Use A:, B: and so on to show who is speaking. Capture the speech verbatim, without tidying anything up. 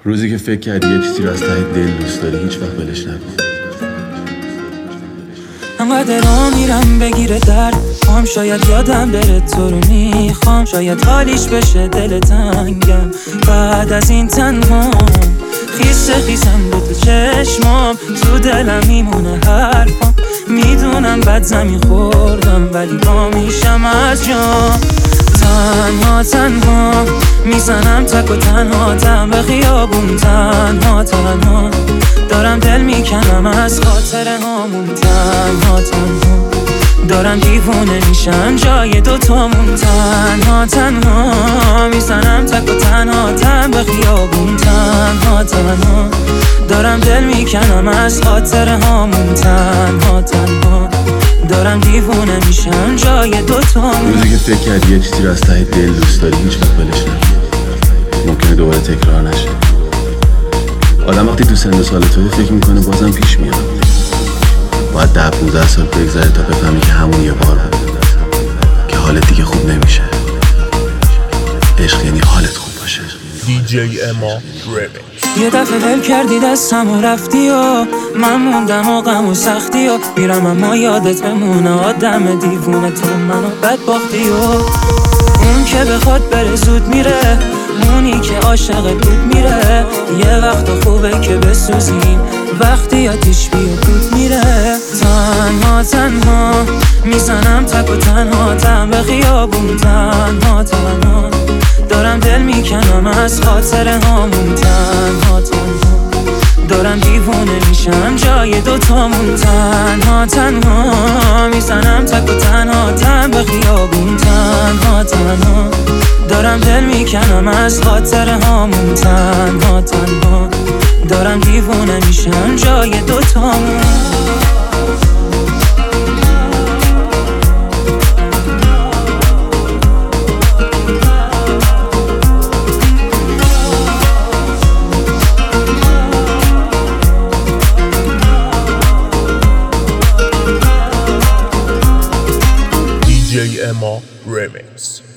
A: روزی که فکر کردی یه چیزی رو از ته دل دوست داری هیچ وقت ولش نکن.
B: انقدر را میرم بگیره درد هم شاید یادم بره تو رو میخوام، شاید حالیش بشه دل تنگم بعد از این تنها خیسه خیسم به تو چشمام، تو دلم میمونه حرفام، میدونم بد زمین خوردم ولی با میشم از جام. تنها تنها میزنم تک و تنها تم به خیابون، تنها تنها دارم دل میکنم از خاطر هامون، تنها تنها دارم دیوونه میشم جای دوتامون، تنها تنها میزنم تک و تنها تم به خیابون، تنها تنها دارم دل میکنم از خاطر هامون، تنها تنها دارم دیوونه میشم جای دوتامون.
A: روزی که فکر کردی یه چیزی رو از ته دل دوست داری هیچ وقت ولش نکن. ممکنه دوباره تکرار نشه. آدم وقتی تو سن و سال توی فکر میکنه بازم پیش میاد. باید ده پونزده سال بگذره تا بفهمی که همون یه بار بود که حالت دیگه خوب نمیشه. عشق یعنی حالت خوب باشه.
C: دی جی اما ریمیکس.
B: یه دفعه ول کردی دستم و رفتی و من موندم و غم و سختی و میرم اما یادت بمونه آدم دیوونه تو منو بدبختی و اون که بخواد بره زود میره، اونی که عاشق بود میره. یه وقت خوبه که بسوزیم وقتی آتیش بیا دود میره. تنها تنها میزنم تک و تنها تم به خیابون، تنها تنها دارم دل میکنم از خاطر هامون، تنها تنها دارم دیوونه میشم جای دوتامون، تنها تنها میزنم تک و تنها تم به خیابون، تنها تنها دارم دل میکنم از خاطر هامون، تنها تنها دارم دیوونه میشم جای دوتامون.
C: دی جی اما ریمیکس.